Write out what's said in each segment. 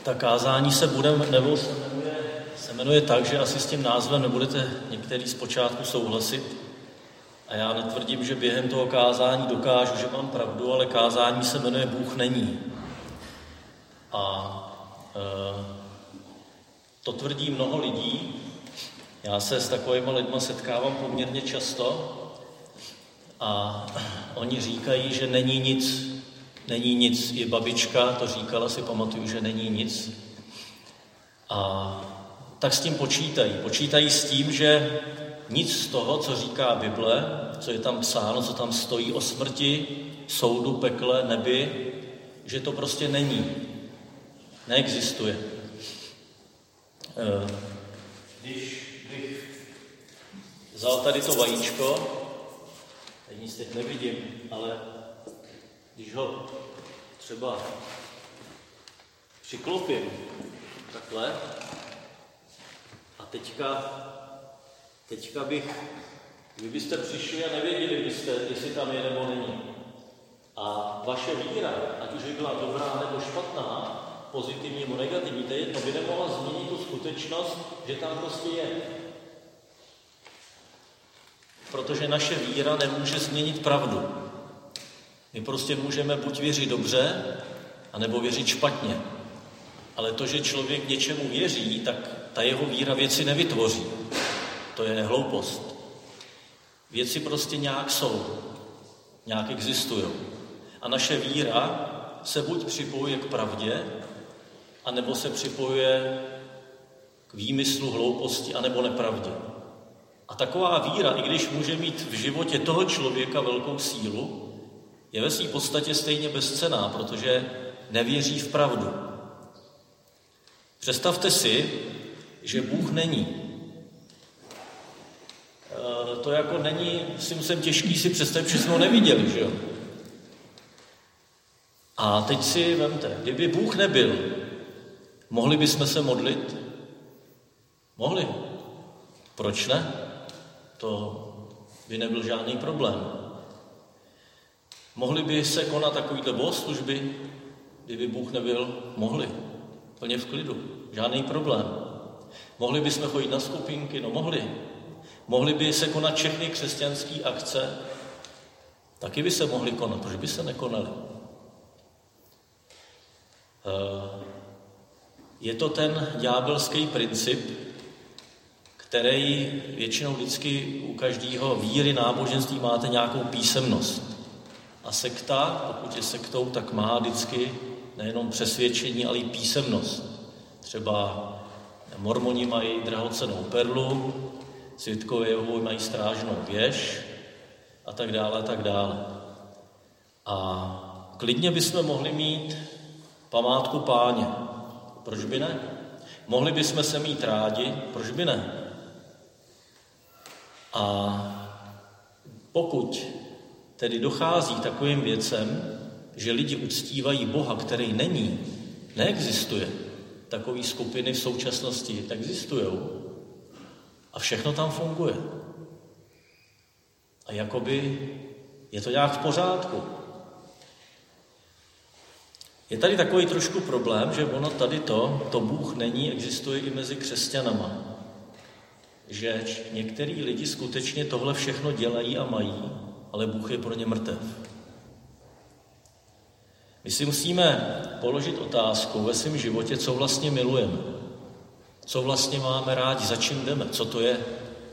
Ta kázání se jmenuje tak, že asi s tím názvem nebudete některý zpočátku souhlasit. A já netvrdím, že během toho kázání dokážu, že mám pravdu, ale kázání se jmenuje Bůh není. A to tvrdí mnoho lidí. Já se s takovými lidmi setkávám poměrně často a oni říkají, že není nic. I babička to říkala, si pamatuju, že není nic. A tak s tím počítají s tím, že nic z toho, co říká Bible, co je tam psáno, co tam stojí o smrti, soudu, pekle, nebi, že to prostě není. Neexistuje. Když bych vzal tady to vajíčko, teď nic teď nevidím, ale když ho třeba přiklopím takhle a teďka vy byste přišli a nevěděli byste, jestli tam je nebo není. A vaše víra, ať už by byla dobrá nebo špatná, pozitivní nebo negativní, to je jedno, by nemohla změnit tu skutečnost, že tam prostě je. Protože naše víra nemůže změnit pravdu. My prostě můžeme buď věřit dobře, anebo věřit špatně. Ale to, že člověk něčemu věří, tak ta jeho víra věci nevytvoří. To je hloupost. Věci prostě nějak jsou, nějak existují. A naše víra se buď připojuje k pravdě, anebo se připojuje k výmyslu, hlouposti, anebo nepravdě. A taková víra, i když může mít v životě toho člověka velkou sílu, je ve své podstatě stejně bezcenná, protože nevěří v pravdu. Představte si, že Bůh není. To jako není, jsem těžký si představit, že jsme ho neviděli, že jo? A teď si vemte, kdyby Bůh nebyl, mohli bychom se modlit? Mohli. Proč ne? To by nebyl žádný problém. Mohli by se konat takovýhle bohoslužby, kdyby Bůh nebyl? Mohli. Plně v klidu. Žádný problém. Mohli bychom chodit na skupinky? No mohli. Mohli by se konat všechny křesťanské akce? Taky by se mohly konat. Proč by se nekonaly? Je to ten ďábelský princip, který většinou vždycky u každého víry náboženství máte nějakou písemnost. A sekta, pokud je sektou, tak má vždycky nejenom přesvědčení, ale i písemnost. Třeba mormoni mají drahocennou perlu, svědkové Jehovovi mají strážnou věž a tak dále, a tak dále. A klidně bychom mohli mít památku Páně. Proč by ne? Mohli bychom se mít rádi, proč by ne? A pokud tedy dochází takovým věcem, že lidi uctívají Boha, který není, neexistuje, takové skupiny v současnosti existují a všechno tam funguje. A jakoby je to nějak v pořádku. Je tady takový trošku problém, že ono tady to Bůh není, existuje i mezi křesťanama. Že některý lidi skutečně tohle všechno dělají a mají, ale Bůh je pro ně mrtev. My si musíme položit otázku ve svém životě, co vlastně milujeme. Co vlastně máme rádi, za čím jdeme, co to je.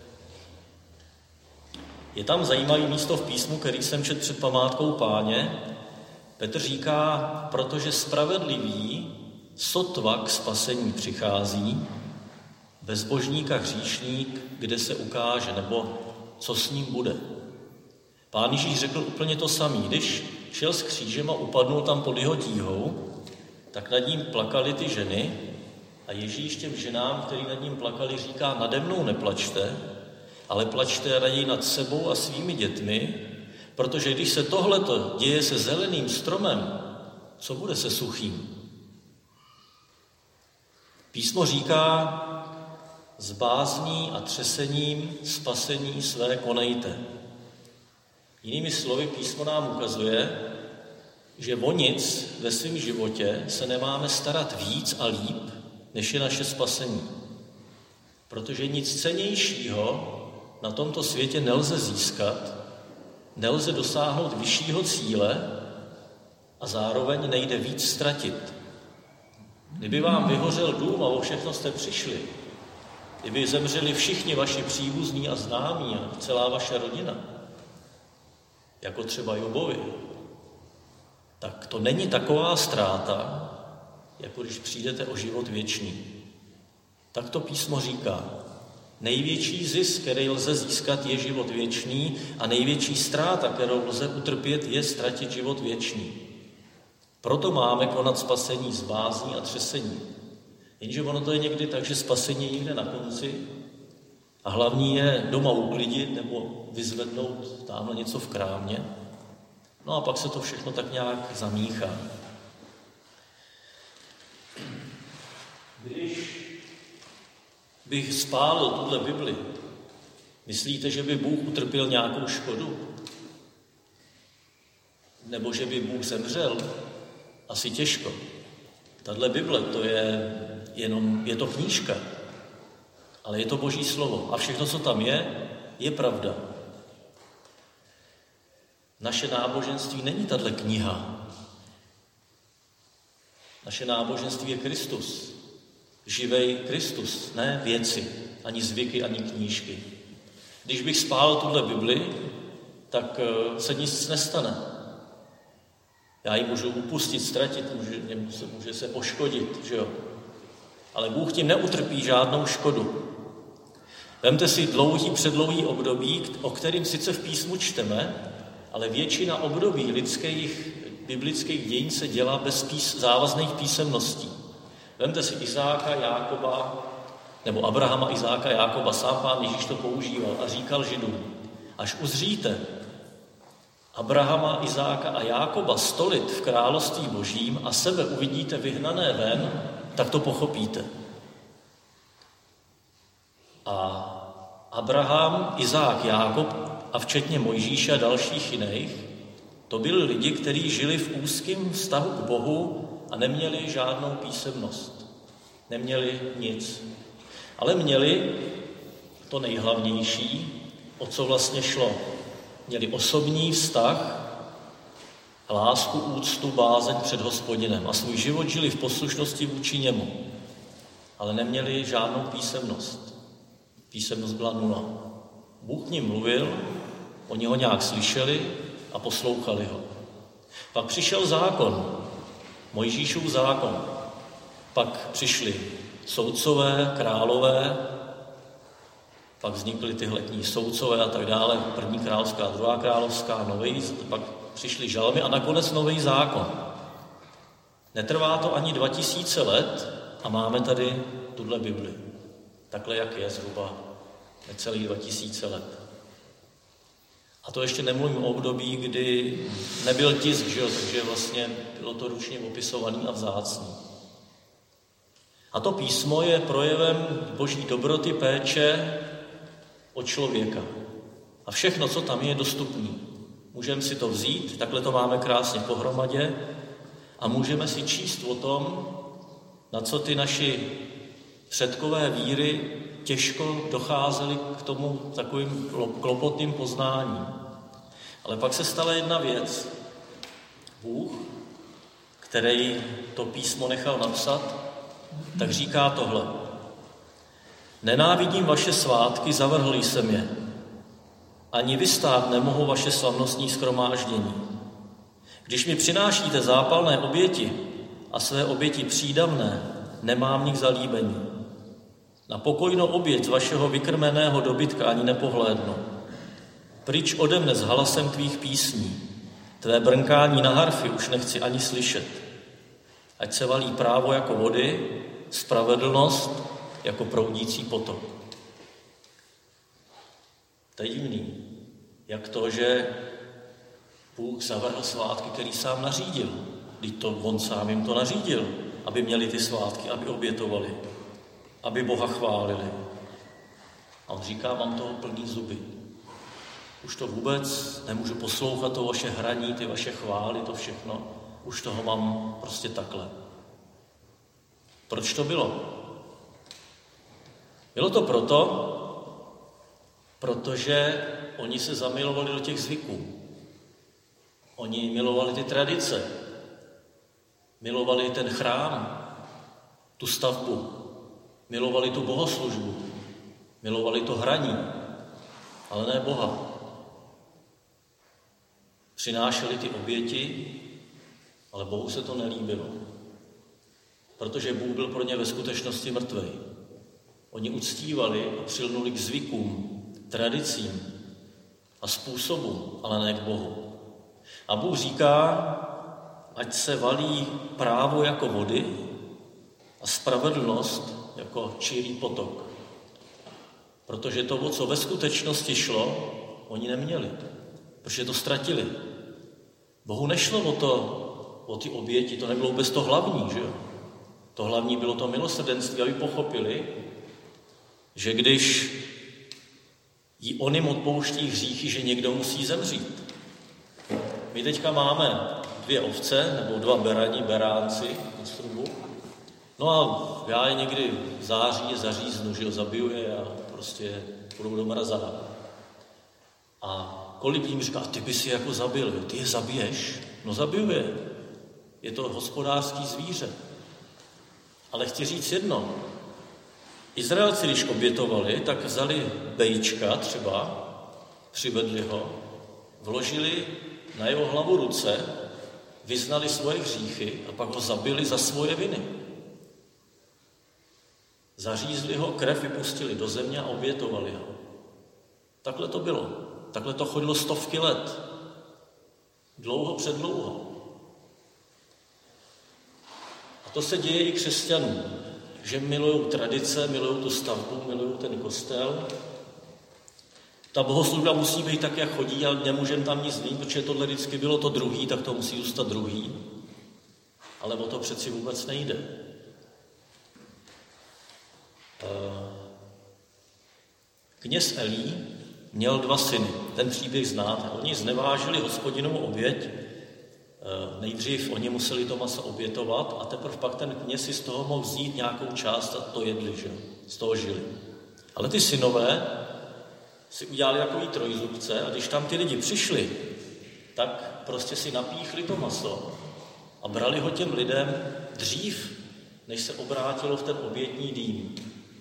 Je tam zajímavé místo v písmu, který jsem četl před památkou Páně. Petr říká, protože spravedlivý sotva k spasení přichází, bezbožník a hříšník, kde se ukáže, nebo co s ním bude. Pán Ježíš řekl úplně to samé. Když šel s křížem a upadnul tam pod jeho tíhou, tak nad ním plakaly ty ženy a Ježíš těm ženám, který nad ním plakali, říká, nade mnou neplačte, ale plačte raději nad sebou a svými dětmi, protože když se tohleto děje se zeleným stromem, co bude se suchým? Písmo říká, s bázní a třesením spasení své konejte. Jinými slovy, písmo nám ukazuje, že o nic ve svém životě se nemáme starat víc a líp, než je naše spasení. Protože nic cennějšího na tomto světě nelze získat, nelze dosáhnout vyššího cíle a zároveň nejde víc ztratit. Kdyby vám vyhořel dům a o všechno jste přišli, kdyby zemřeli všichni vaši příbuzní a známí a celá vaše rodina, jako třeba Jobovi, tak to není taková ztráta, jako když přijdete o život věčný. Tak to písmo říká. Největší zisk, který lze získat, je život věčný a největší ztráta, kterou lze utrpět, je ztratit život věčný. Proto máme konat spasení z bázní a třesení. Jenže ono to je někdy tak, že spasení je někde na konci a hlavní je doma uklidit nebo vyzvednout tamhle něco v krámě. No a pak se to všechno tak nějak zamíchá. Když bych spálil tuhle Bibli, myslíte, že by Bůh utrpěl nějakou škodu? Nebo že by Bůh zemřel? Asi těžko. Tahle Bible, je to knížka, ale je to Boží slovo. A všechno, co tam je pravda. Naše náboženství není tahle kniha. Naše náboženství je Kristus. Živej Kristus, ne věci, ani zvyky, ani knížky. Když bych spálil tuhle Bibli, tak se nic nestane. Já ji můžu upustit, ztratit, může se poškodit, že jo? Ale Bůh tím neutrpí žádnou škodu. Vemte si předlouhý období, o kterým sice v písmu čteme, ale většina období biblických dějin se dělá bez závazných písemností. Vemte si Izáka, Jákoba, nebo Abrahama, Izáka, Jákoba, sám Pán Ježíš to používal a říkal Židům, až uzříte Abrahama, Izáka a Jákoba stolit v království Božím a sebe uvidíte vyhnané ven, tak to pochopíte. A Abraham, Izák, Jákob a včetně Mojžíše a dalších jiných, to byli lidi, kteří žili v úzkém vztahu k Bohu a neměli žádnou písemnost. Neměli nic. Ale měli to nejhlavnější, o co vlastně šlo. Měli osobní vztah, lásku, úctu, bázeň před Hospodinem a svůj život žili v poslušnosti vůči němu. Ale neměli žádnou písemnost. Písemnost byla nula. Bůh k ním mluvil, oni ho nějak slyšeli a poslouchali ho. Pak přišel zákon, Mojžíšův zákon. Pak přišli soudcové, králové, pak vznikly tyhle knihy soudcové a tak dále, první královská, druhá královská, nový, pak přišly žalmy a nakonec nový zákon. Netrvá to ani 2000 let a máme tady tuhle Bibli. Takhle, jak je, zhruba necelých 2000 let. A to ještě nemluvím o období, kdy nebyl tisk, že jo, takže vlastně bylo to ručně opisovaný a vzácný. A to písmo je projevem Boží dobroty, péče o člověka. A všechno, co tam je dostupné. Můžeme si to vzít, takhle to máme krásně pohromadě a můžeme si číst o tom, na co ty naši předkové víry těžko docházeli k tomu takovým klopotným poznáním. Ale pak se stala jedna věc. Bůh, který to písmo nechal napsat, tak říká tohle. Nenávidím vaše svátky, zavrhl jsem je. Ani vystát nemohu vaše slavnostní shromáždění. Když mi přinášíte zápalné oběti a své oběti přídavné, nemám v nich zalíbení. Na pokojnou oběť z vašeho vykrmeného dobytka ani nepohlédnu. Pryč ode mne s halasem tvých písní. Tvé brnkání na harfy už nechci ani slyšet. Ať se valí právo jako vody, spravedlnost jako proudící potok. To je divný. Jak to, že Bůh zavrhl svátky, který sám nařídil. Vždyť to on sám jim to nařídil, aby měli ty svátky, aby obětovali, aby Boha chválili. A on říká, mám toho plný zuby. Už to vůbec nemůžu poslouchat, to vaše hraní, ty vaše chvály, to všechno. už toho mám prostě takhle. Proč to bylo? Bylo to protože oni se zamilovali do těch zvyků. Oni milovali ty tradice, milovali ten chrám, tu stavbu, milovali tu bohoslužbu, milovali to hraní, ale ne Boha. Přinášeli ty oběti, ale Bohu se to nelíbilo, protože Bůh byl pro ně ve skutečnosti mrtvej. Oni uctívali a přilnuli k zvykům, tradicím a způsobům, ale ne k Bohu. A Bůh říká, ať se valí právo jako vody a spravedlnost jako čirý potok. Protože to, o co ve skutečnosti šlo, oni neměli, protože to ztratili. Bohu nešlo o ty oběti, to nebylo vůbec to hlavní, že jo? To hlavní bylo to milosrdenství, aby pochopili, že když jí onym odpouští hříchy, že někdo musí zemřít. My teďka máme 2 ovce nebo 2 beránci na strubu. No a já je někdy v září zaříznu, že ho zabiju je a prostě půjdu do mrazáku. A kolik jim říká, ty bys je jako zabil, ty je zabiješ? No zabiju je. Je to hospodářský zvíře. Ale chci říct jedno. Izraelci, když obětovali, tak vzali bejčka třeba, přivedli ho, vložili na jeho hlavu ruce, vyznali svoje hříchy a pak ho zabili za svoje viny. Zařízli ho, krev vypustili do země a obětovali ho. Takhle to bylo. Takhle to chodilo stovky let. Dlouho předlouho. A to se děje i křesťanům, že milují tradice, milují tu stavbu, milují ten kostel. Ta bohoslužba musí být tak, jak chodí, ale nemůžeme tam nic změnit, protože tohle vždycky bylo to druhý, tak to musí zůstat druhý. Ale o to přeci vůbec nejde. Kněz Elí měl 2 syny, ten příběh znáte. Oni znevážili Hospodinovu oběť, nejdřív oni museli to maso obětovat a teprve pak ten kněz si z toho mohl vzít nějakou část a to jedli, že? Z toho žili. Ale ty synové si udělali takový trojzubce a když tam ty lidi přišli, tak prostě si napíchli to maso a brali ho těm lidem dřív, než se obrátilo v ten obětní dým.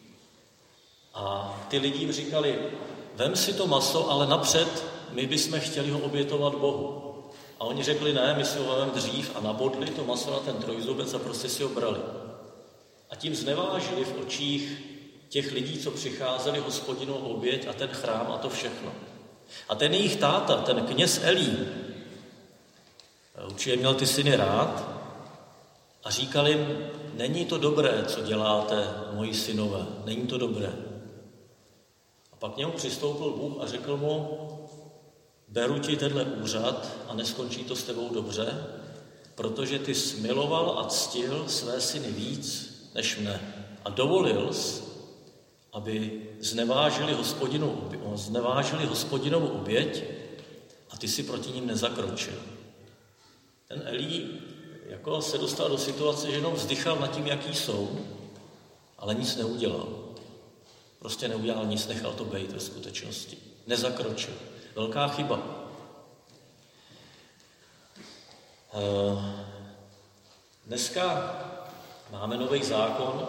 A ty lidi jim říkali, vem si to maso, ale napřed my bychom chtěli ho obětovat Bohu. A oni řekli, ne, my si ho vememe dřív a nabodli to maso na ten trojzubec a prostě si ho brali. A tím znevážili v očích těch lidí, co přicházeli Hospodinovu oběť a ten chrám a to všechno. A ten jejich táta, ten kněz Elí, určitě měl ty syny rád a říkal jim, není to dobré, co děláte, moji synové, není to dobré. A pak k němu přistoupil Bůh a řekl mu, beru ti tenhle úřad a neskončí to s tebou dobře, protože ty jsi miloval a ctil své syny víc než mne. A dovolil jsi, aby znevážili Hospodinovu oběť a ty si proti ním nezakročil. Ten Elí jako se dostal do situace, že jenom vzdychal nad tím, jaký jsou, ale nic neudělal. Prostě neudělal nic, nechal to bejt ve skutečnosti. Nezakročil. Velká chyba. Dneska máme nový zákon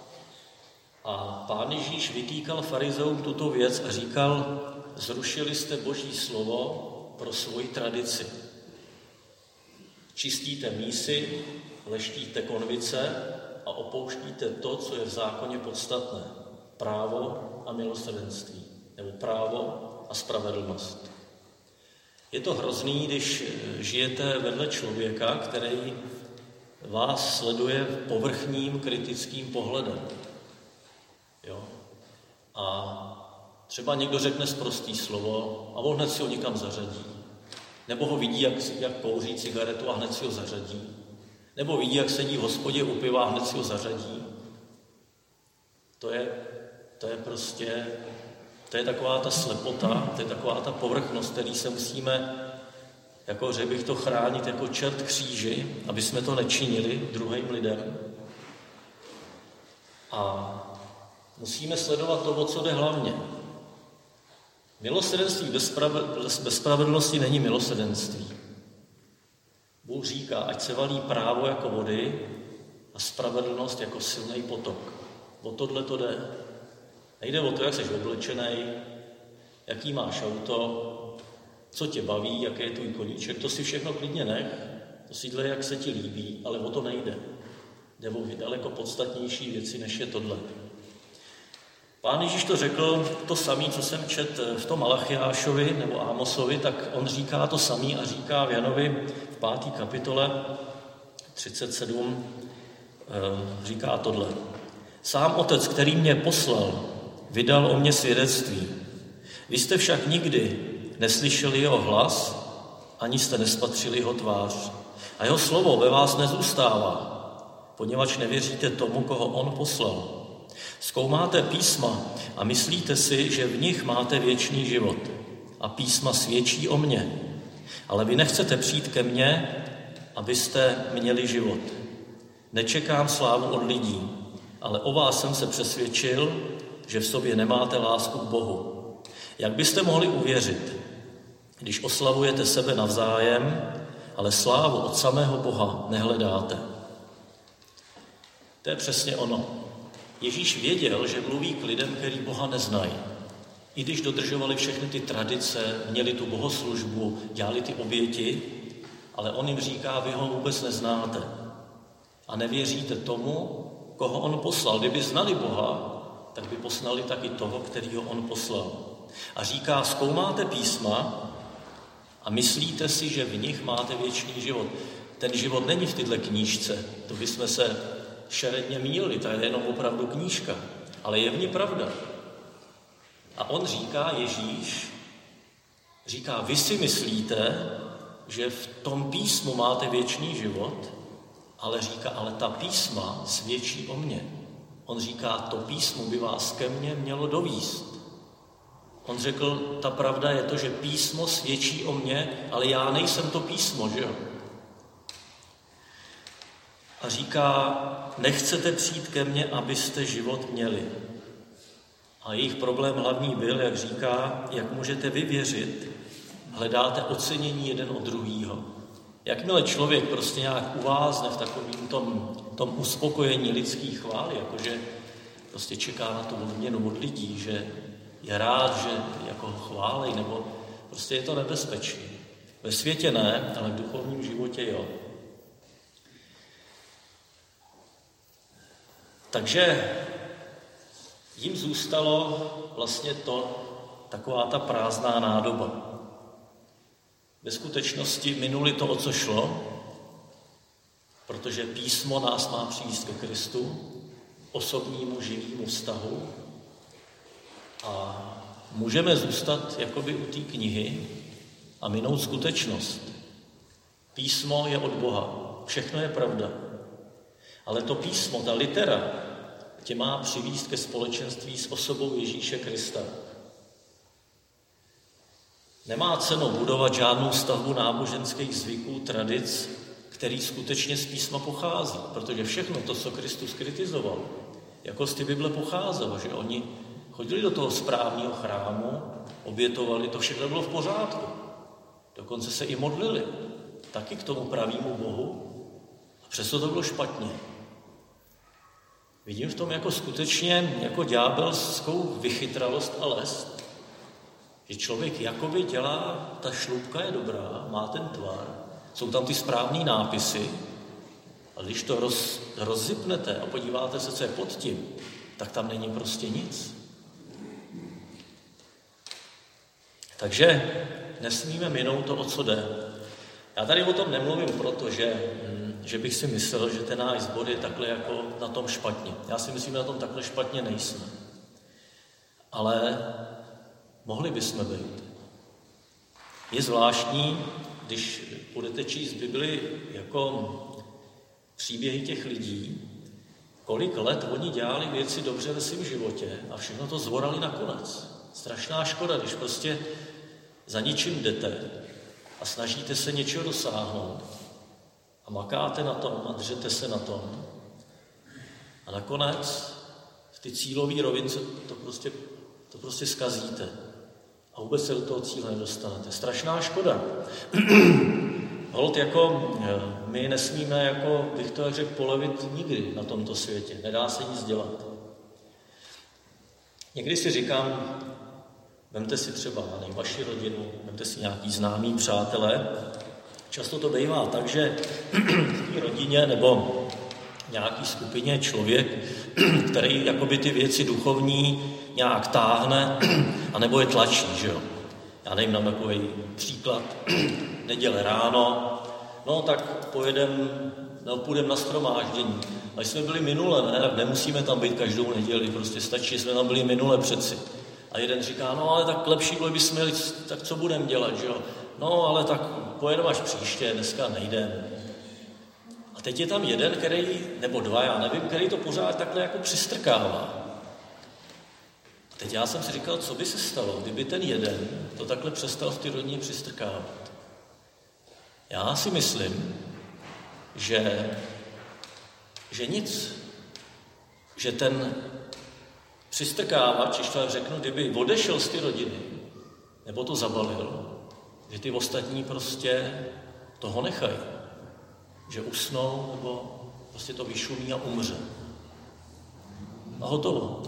a Pán Ježíš vytýkal farizeům tuto věc a říkal, zrušili jste Boží slovo pro svoji tradici. Čistíte mísy, leštíte konvice a opouštíte to, co je v zákoně podstatné. Právo a milosrdenství. Nebo právo a spravedlnost. Je to hrozný, když žijete vedle člověka, který vás sleduje povrchním kritickým pohledem. Jo? A třeba někdo řekne sprostý slovo a on hned si ho někam zařadí. Nebo ho vidí, jak kouří cigaretu a hned si ho zařadí. Nebo vidí, jak sedí v hospodě u piva a hned si ho zařadí. To je prostě... To je taková ta slepota, to je taková ta povrchnost, který se musíme jako řekl bych to chránit jako čert kříži, aby jsme to nečinili druhým lidem. A musíme sledovat to, o co jde hlavně. Milosrdenství bez spravedlnosti není milosrdenství. Bůh říká, ať se valí právo jako vody a spravedlnost jako silný potok. O tohle to jde. Nejde o to, jak jsi oblečený, jaký máš auto, co tě baví, jaký je tvůj koníček. To si všechno klidně nech, to si dělej, jak se ti líbí, ale o to nejde. Jde o daleko podstatnější věci, než je tohle. Pán Ježíš to řekl to samé, co jsem četl v tom Malachiášovi nebo Ámosovi, tak on říká to samé a říká v Janovi v 5. kapitole 37, říká tohle. Sám Otec, který mě poslal, vydal o mě svědectví. Vy jste však nikdy neslyšeli jeho hlas, ani jste nespatřili jeho tvář. A jeho slovo ve vás nezůstává, poněvadž nevěříte tomu, koho on poslal. Zkoumáte písma a myslíte si, že v nich máte věčný život. A písma svědčí o mně. Ale vy nechcete přijít ke mně, abyste měli život. Nečekám slávu od lidí, ale o vás jsem se přesvědčil, že v sobě nemáte lásku k Bohu. Jak byste mohli uvěřit, když oslavujete sebe navzájem, ale slávu od samého Boha nehledáte? To je přesně ono. Ježíš věděl, že mluví k lidem, který Boha neznají. I když dodržovali všechny ty tradice, měli tu bohoslužbu, dělali ty oběti, ale on jim říká, vy ho vůbec neznáte. A nevěříte tomu, koho on poslal. Kdyby znali Boha, tak by poslali taky toho, kterýho on poslal. A říká, zkoumáte písma a myslíte si, že v nich máte věčný život. Ten život není v této knížce, to bychom se šeredně mýlili, to je jenom opravdu knížka, ale je v ní pravda. A on říká, Ježíš, říká, vy si myslíte, že v tom písmu máte věčný život, ale říká, ale ta písma svědčí o mně. On říká, to písmo by vás ke mně mělo dovést. On řekl, ta pravda je to, že písmo svědčí o mně, ale já nejsem to písmo, že jo? A říká, nechcete přijít ke mně, abyste život měli. A jejich problém hlavní byl, jak říká, jak můžete vy věřit, hledáte ocenění jeden od druhýho. Jakmile člověk prostě nějak uvázne v takovým tom uspokojení lidských chvály, jakože prostě čeká na tu odměnu od lidí, že je rád, že jako chválej, nebo prostě je to nebezpečné. Ve světě ne, ale v duchovním životě jo. Takže jim zůstalo vlastně taková ta prázdná nádoba. Ve skutečnosti minuli to, o co šlo, protože písmo nás má přivést ke Kristu, osobnímu živému vztahu a můžeme zůstat jakoby u té knihy a minout skutečnost. Písmo je od Boha, všechno je pravda. Ale to písmo, ta litera, tě má přivést ke společenství s osobou Ježíše Krista. Nemá cenu budovat žádnou stavbu náboženských zvyků, tradic, který skutečně z písma pochází, protože všechno to, co Kristus kritizoval, jako z té Bible pocházelo, že oni chodili do toho správného chrámu, obětovali, to všechno bylo v pořádku. Dokonce se i modlili, taky k tomu pravému Bohu, a přesto to bylo špatně. Vidím v tom jako skutečně jako ďábelskou vychytralost a lest, že člověk jakoby dělá, ta šloupka je dobrá, má ten tvar, jsou tam ty správný nápisy, a když to rozsypnete a podíváte se, co je pod tím, tak tam není prostě nic. Takže nesmíme minout to, o co jde. Já tady o tom nemluvím, protože že bych si myslel, že ten náš sbor je takhle jako na tom špatně. Já si myslím, že na tom takhle špatně nejsme. Ale mohli bychom být. Je zvláštní, když budete číst Bibli jako příběhy těch lidí, kolik let oni dělali věci dobře ve svém životě a všechno to zvorali nakonec. Strašná škoda, když prostě za ničím jdete a snažíte se něčeho dosáhnout a makáte na tom a držete se na tom a nakonec v ty cílové rovince to prostě zkazíte a vůbec se do toho cíle nedostanete. Strašná škoda. Holt jako my nesmíme, jako bych to řekl, polevit nikdy na tomto světě. Nedá se nic dělat. Někdy si říkám, vemte si třeba vaši rodinu, vemte si nějaký známý přátelé. Často to bývá tak, že v té rodině nebo nějaký skupině člověk, který jakoby ty věci duchovní nějak táhne anebo je tlačí, že jo. Já nevím, dám takový příklad. Neděle ráno, no tak půjdeme na shromáždění. A jsme byli minule, ne, tak nemusíme tam být každou neděli, prostě stačí, jsme tam byli minule přeci. A jeden říká, no ale tak lepší bylo, bychom měli, tak co budeme dělat, že jo? No ale tak pojedeme až příště, dneska nejdeme. A teď je tam jeden, nebo dva, já nevím, který to pořád takhle jako přistrkává. A teď já jsem si říkal, co by se stalo, kdyby ten jeden to takhle přestal v té rodině přistrkávat. Já si myslím, že nic, že ten přistrkávač, když to řeknu, kdyby odešel z ty rodiny, nebo to zabalil, že ty ostatní prostě toho nechají. Že usnou, nebo prostě to vyšumí a umře. A hotovo.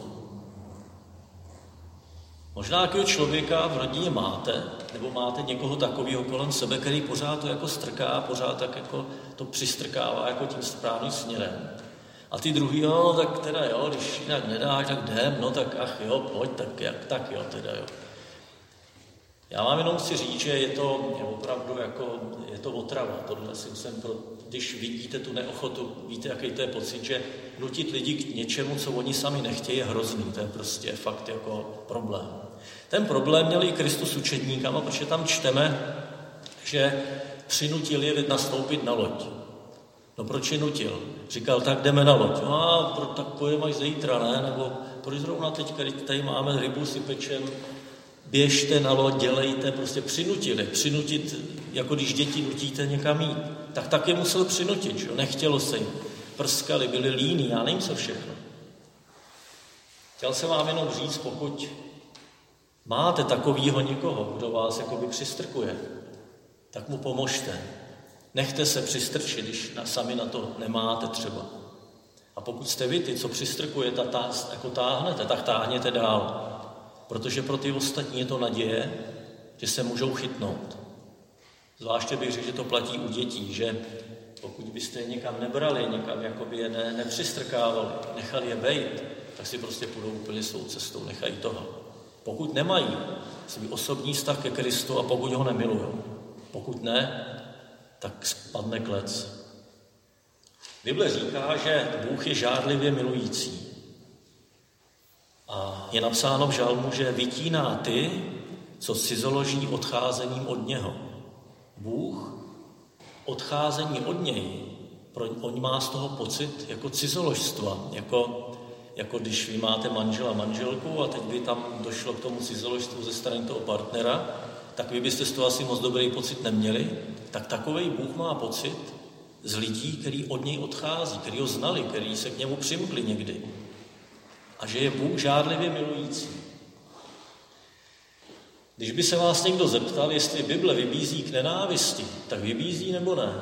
Možná takového člověka v rodině máte, nebo máte někoho takového kolem sebe, který pořád to jako strká, pořád tak jako to přistrkává jako tím správným směrem. A ty druhý, jo, tak teda jo, když jinak nedáš, tak jdem, no tak ach jo, pojď, tak jo, teda jo. Já vám jenom chci říct, že je to opravdu jako, je to otrava. Tohle když vidíte tu neochotu, víte, jaký to je pocit, že nutit lidi k něčemu, co oni sami nechtějí, je hrozný. To je prostě fakt jako problém. Ten problém měl i Kristus učedníkama, protože tam čteme, že přinutil je nastoupit na loď. No proč je nutil? Říkal, tak jdeme na loď. No tak pojedeme až zítra, ne? Nebo proč zrovna teď, když tady máme rybu si pečem, běžte na loď, dělejte, prostě přinutili. Přinutit, jako když děti nutíte někam jít. Tak je musel přinutit, že? Nechtělo se jim. Prskali, byli líní, já nevím co všechno. Chtěl jsem vám jenom říct, pokud máte takovýho někoho, kdo vás jakoby přistrkuje, tak mu pomožte. Nechte se přistrčit, když sami na to nemáte třeba. A pokud jste vy ty, co přistrkujete, jako táhnete, tak táhněte dál. Protože pro ty ostatní je to naděje, že se můžou chytnout. Zvláště bych řekl, že to platí u dětí, že pokud byste je někam nebrali, někam jakoby je nepřistrkávali, nechali je bejt, tak si prostě půjdou úplně svou cestou, nechají toho. Pokud nemají svůj osobní vztah ke Kristu a pokud ho nemilujou. Pokud ne, tak spadne klec. Bible říká, že Bůh je žárlivě milující. A je napsáno v žalmu, že vytíná ty, co cizoloží odcházením od něho. Bůh odcházení od něj, on má z toho pocit jako cizoložstva, jako když vy máte manžela, manželku a teď by tam došlo k tomu cizoložstvu ze strany toho partnera, tak vy byste z toho asi moc dobrý pocit neměli, tak takovej Bůh má pocit z lidí, který od něj odchází, který ho znali, který se k němu přimkli někdy. A že je Bůh žárlivě milující. Když by se vás někdo zeptal, jestli Bible vybízí k nenávisti, tak vybízí nebo ne?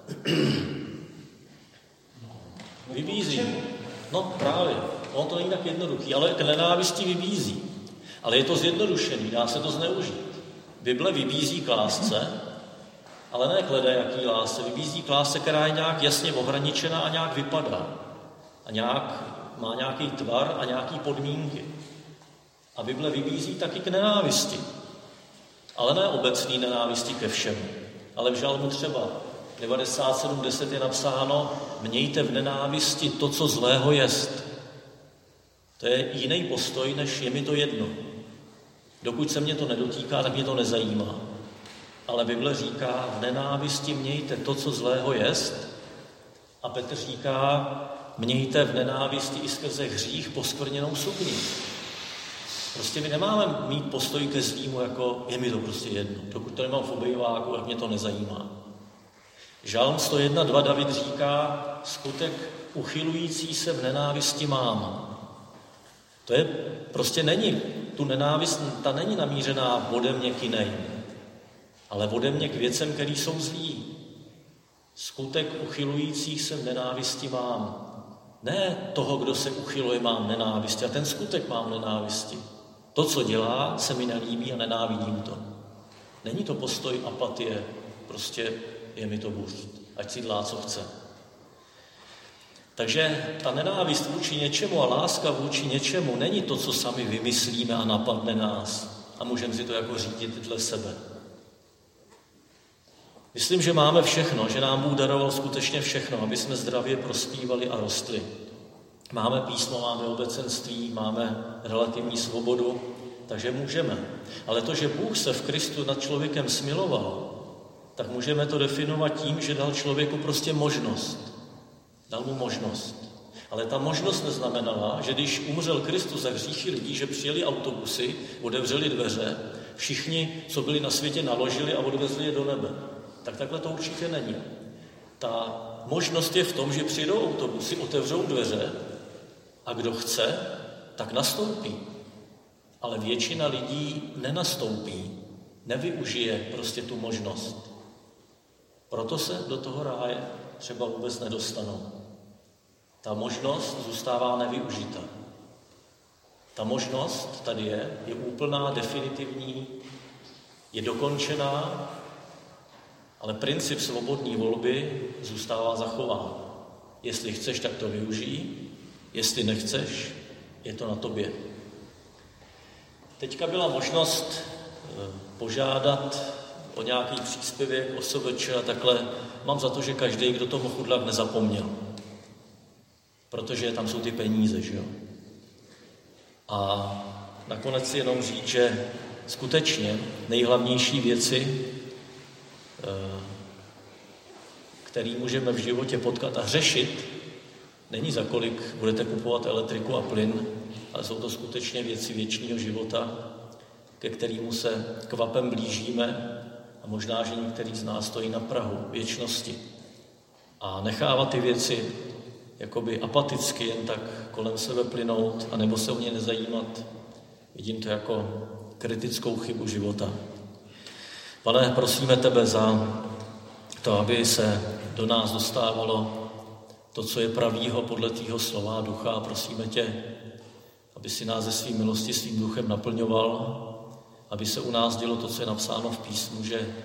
Vybízí. No právě, on to není tak jednoduchý, ale k nenávisti vybízí. Ale je to zjednodušený, dá se to zneužít. Bible vybízí k lásce, ale ne k ledajaký lásce. Vybízí k lásce, která je nějak jasně ohraničená a nějak vypadá. A má nějaký tvar a nějaký podmínky. A Bible vybízí taky k nenávisti. Ale ne obecný nenávisti ke všemu. Ale v žalmu třeba 97:10 je napsáno: mějte v nenávisti to, co zlého jest. To je jiný postoj, než je mi to jedno. Dokud se mě to nedotýká, tak mě to nezajímá. Ale Bible říká, v nenávisti mějte to, co zlého jest. A Petr říká, mějte v nenávisti i skrze hřích poskvrněnou sukni. Prostě my nemáme mít postoj ke zlýmu, jako je mi to prostě jedno. Dokud to nemám v obejváku, tak mě to nezajímá. Žalm 101:2 David říká, skutek uchylující se v nenávisti mám. To je, prostě není, tu nenávist, ta není namířená ode mě k jiným, ale ode mě k věcem, které jsou zlý. Skutek uchylujících se v nenávisti mám. Ne toho, kdo se uchyluje, mám nenávisti, a ten skutek mám nenávisti. To, co dělá, se mi nelíbí a nenávidím to. Není to postoj apatie, prostě je mi to bůřt, ať si dělá, co chce. Takže ta nenávist vůči něčemu a láska vůči něčemu není to, co sami vymyslíme a napadne nás a můžeme si to jako řídit dle sebe. Myslím, že máme všechno, že nám Bůh daroval skutečně všechno, aby jsme zdravě prospívali a rostli. Máme písmo, máme obecenství, máme relativní svobodu, takže můžeme. Ale to, že Bůh se v Kristu nad člověkem smiloval, tak můžeme to definovat tím, že dal člověku prostě možnost. Dal mu možnost. Ale ta možnost neznamenala, že když umřel Kristus za hříchy lidí, že přijeli autobusy, otevřeli dveře, všichni, co byli na světě, naložili a odvezli je do nebe. Tak takhle to určitě není. Ta možnost je v tom, že přijedou autobusy, otevřou dveře a kdo chce, tak nastoupí. Ale většina lidí nenastoupí, nevyužije prostě tu možnost. Proto se do toho ráje třeba vůbec nedostanou. Ta možnost zůstává nevyužita. Ta možnost tady je úplná, definitivní, je dokončená, ale princip svobodné volby zůstává zachován. Jestli chceš, tak to využij, jestli nechceš, je to na tobě. Teďka byla možnost požádat o nějaký příspěvek, OSVČ a takhle. Mám za to, že každý, kdo tomu chudlák nezapomněl. Protože tam jsou ty peníze, že jo. A nakonec si jenom říct, že skutečně nejhlavnější věci, které můžeme v životě potkat a řešit, není za kolik budete kupovat elektriku a plyn, ale jsou to skutečně věci věčného života, ke kterému se kvapem blížíme a možná, že některý z nás stojí na prahu věčnosti. A nechávat ty věci jakoby apaticky jen tak kolem sebe plynout anebo se o ně nezajímat, vidím to jako kritickou chybu života. Pane, prosíme tebe za to, aby se do nás dostávalo to, co je pravýho podle tvýho slova a ducha, a prosíme tě, aby si nás ze svý milosti svým duchem naplňoval, aby se u nás dělo to, co je napsáno v písmu, že